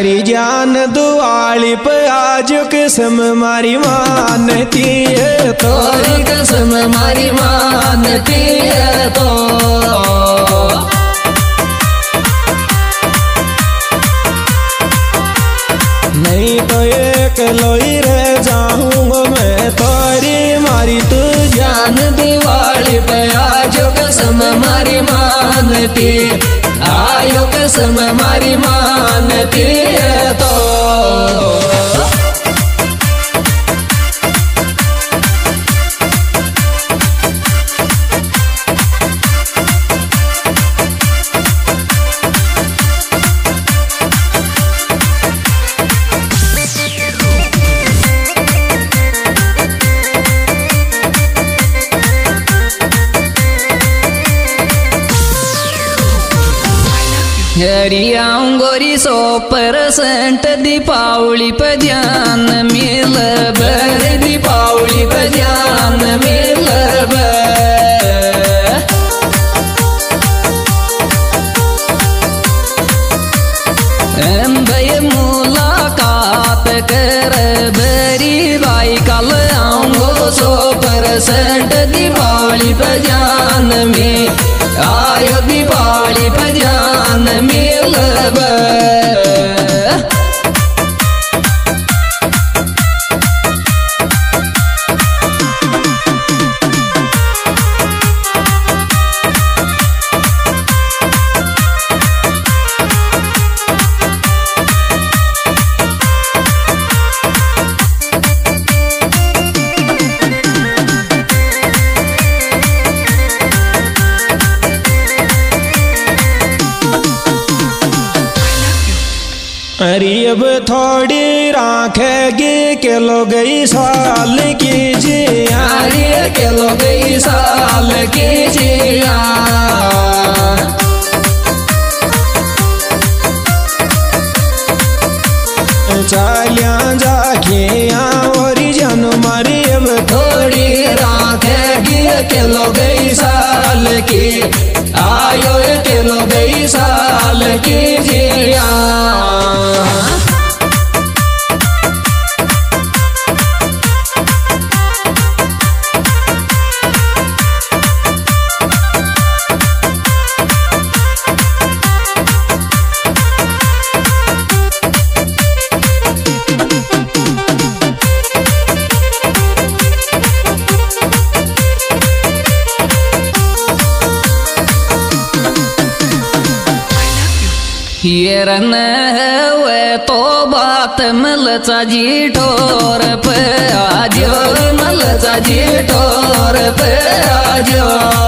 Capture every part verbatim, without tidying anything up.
करी जान दुआली पे आज कसम मारी मानती है तो कसम मारी मानती है तो नहीं तो एक लोई रह जाऊंगा मैं तोरी मारी तू जान दिवाली पे आजो कसम मारी मानती आयो कसम मारी मानती है तो हरियाऊं गोरी सौ परसेंट दीपावली पे ध्यान मिल बर दीपावली पे ध्यान मिल भय मुलाकात कर बरी भाई कल आऊंगो सौ परसेंट दीपावली पे ध्यान में आयो दीपावली पे ध्यान मिल अरे अब थोड़ी राखेगी के लो गई साल की जिया अरे के लो गई साल की जिया चालिया जाखिया और जन मारी अब थोड़ी राखेगी के लो गई साल की आयो के लो गई साल की जिया हिरन है तो बात मलचा जी ठोर पे आजो मलचा जी ठोर पे आजो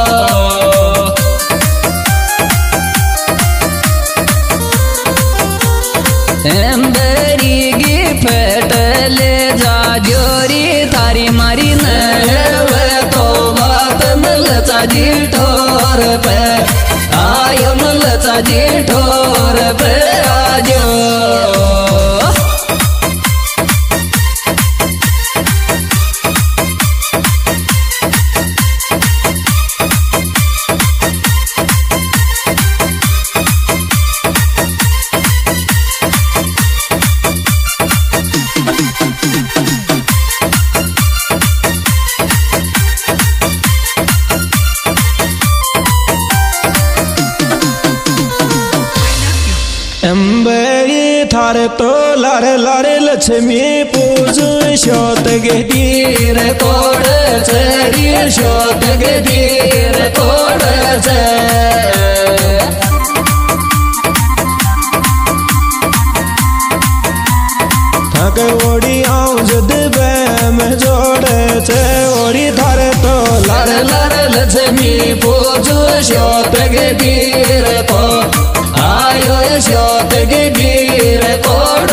एम्बरी गी फेट ले जा जोरी थारी मारी न तो बात मलचा जी ठोर पे आयो मलचा जी ठोर पे आजो अंबरी थार तो लार लार लक्ष्मी पूज शोत गीर कोड चरी शोत गीर कोड थक ओड़ी आऊं जद बैम जोड़े छे ओड़ी थार तो लार लार लक्ष्मी पूज शोत गीर को आयो शोत गीर कोड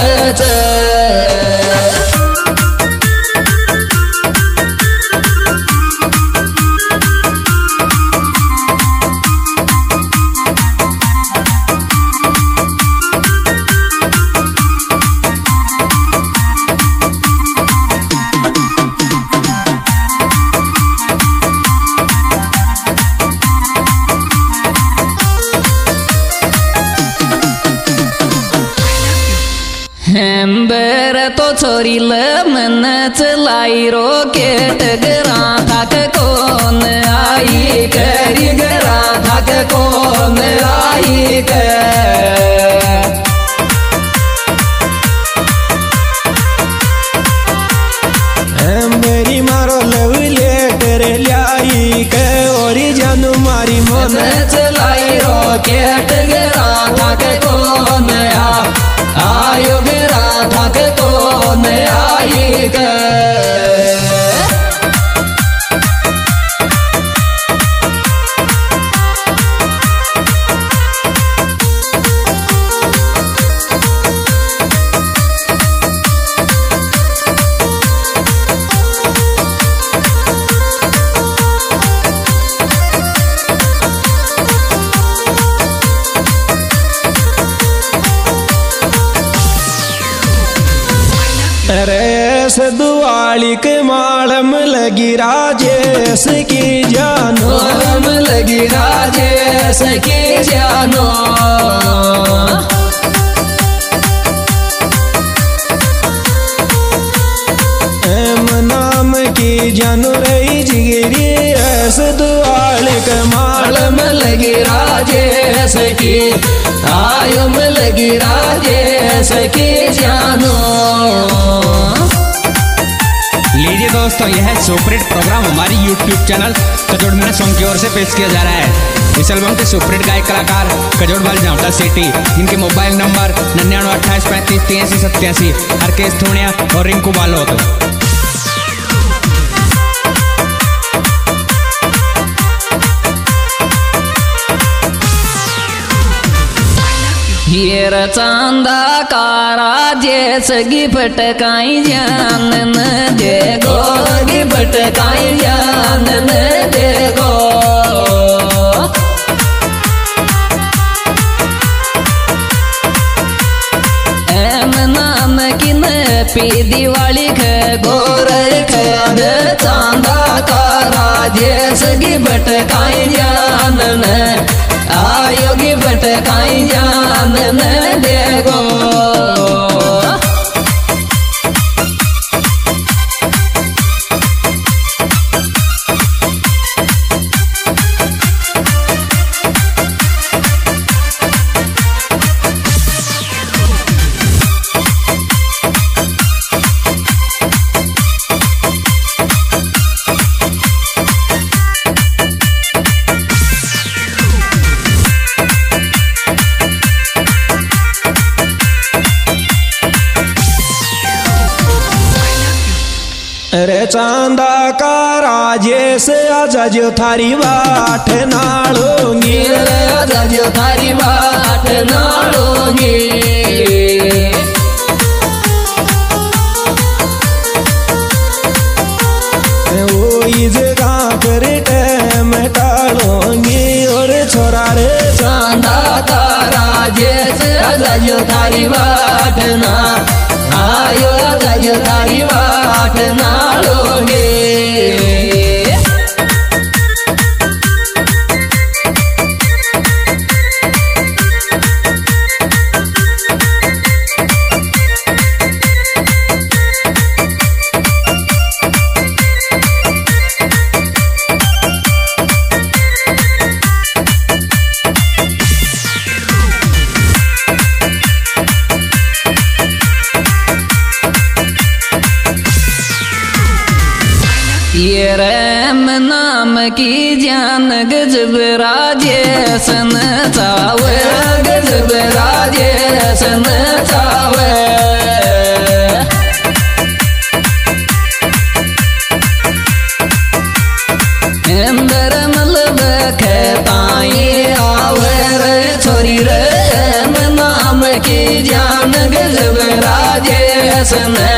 छोरी मन चलाई रोकेट गरा थक कौन आई करी गरा थक कौन आई कर मेरी मारो लव लेटर लाई के ओरी जानू मारी मन चलाई रोकेट गरा थक कौन आयो गरा थक कौन आई कर रेस दुआली के मालम लगी राजेश की जानो मालम लगी राजेश की जानो एम नाम की जानो रही जिगिरी रेस दुआली के मालम लगी राजेश की आयुम लगी राजेश की जानो। लीजिए दोस्तों, यह सुपरहिट प्रोग्राम हमारी YouTube channel Kajod Meena song की ओर से पेश किया जा रहा है। इस एल्बम के सुपरहिट गायक कलाकार कजोड़ वाल झावटा सिटी, इनके मोबाइल नंबर निन्यानवे अट्ठाईस पैंतीस तिरासी सत्यासी हरकेश थोनिया और रिंकू बालोत। हीर चांदा कारा जेस गिफ्ट काई जान न देगो गिफ्ट काई जान न देगो एम नाम की न पी दिवाली खे गोर खे चांदा कारा जेस गिफ्ट काई जान न आयो गिफ्ट काई जान न देगो रे चांदा का राजेश आजा जो थारी बाट नाड़ोंगी रे आजा जो थारी बाट नाड़ोंगी वो जगह पर टैम टाड़ोंगी और छोरा रे चांदा का राजेश आजा जो थारी बाट ना आयो आजा जो थारी बाट नाड़ोंगे ये रैम नाम की जान गजब राजेश न चावे गजब राजेश न चावे अंदर मलब खेताई आवे रे छोरी रैम नाम की जान गजब राजेश न